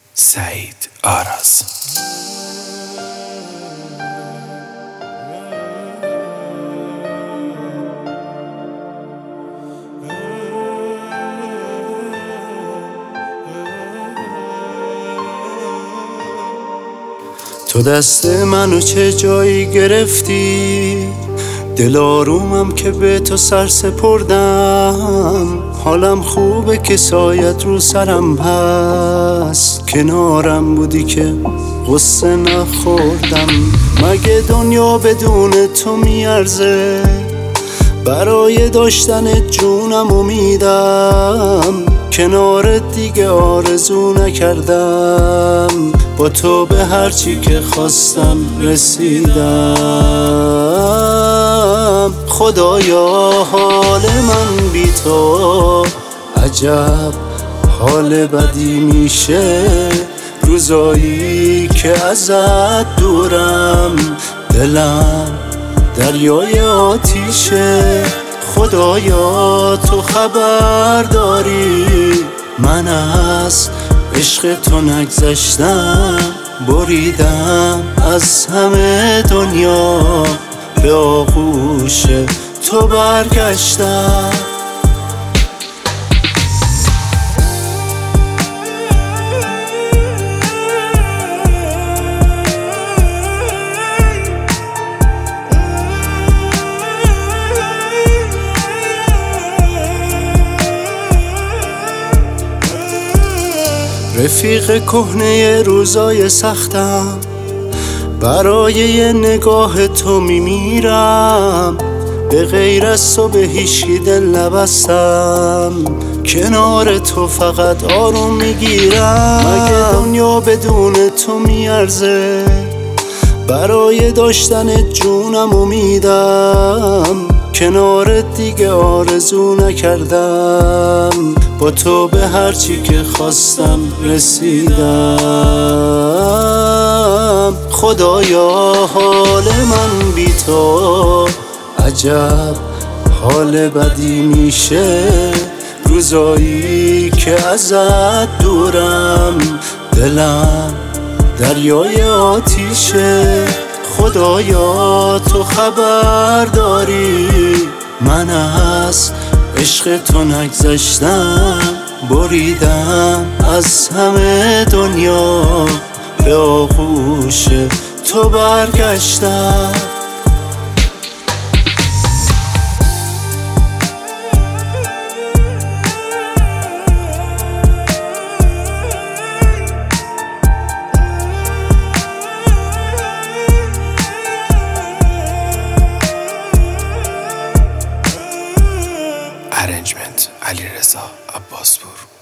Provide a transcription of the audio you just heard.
سعید آراز. تو دست منو چه جایی گرفتی، دل آرومم که به تو سر سپردم. حالم خوبه که سایت رو سرم هست، کنارم بودی که غصه نخوردم. مگه دنیا بدون تو میارزه؟ برای داشتن جونم امیدم، کنارت دیگه آرزو نکردم. با تو به هرچی که خواستم رسیدم. خدایا حال من بی تو عجب حال بدی میشه. روزایی که ازت دورم، دلم دریای آتیشه. خدایا تو خبر داری من از عشق تو نگذشتم. بریدم از همه دنیا، به آغوش تو برگشتم. رفیق کهنه روزای سختم، برای یه نگاه تو میمیرم. به غیر از تو به هیچی دل نبستم، کنار تو فقط آروم میگیرم. مگه دنیا بدون تو میارزه؟ برای داشتن جونم امیدم، کنارت دیگه آرزو نکردم. با تو به هرچی که خواستم رسیدم. خدایا حال من بی تو عجب حال بدی میشه. روزایی که ازت دورم، دلم دریای آتیشه. خدایا تو خبر داری من از عشق تو نگذشتم. بریدم از همه دنیا، به آغوش تو برگشتم. ارنجمنت علیرضا عباسپور.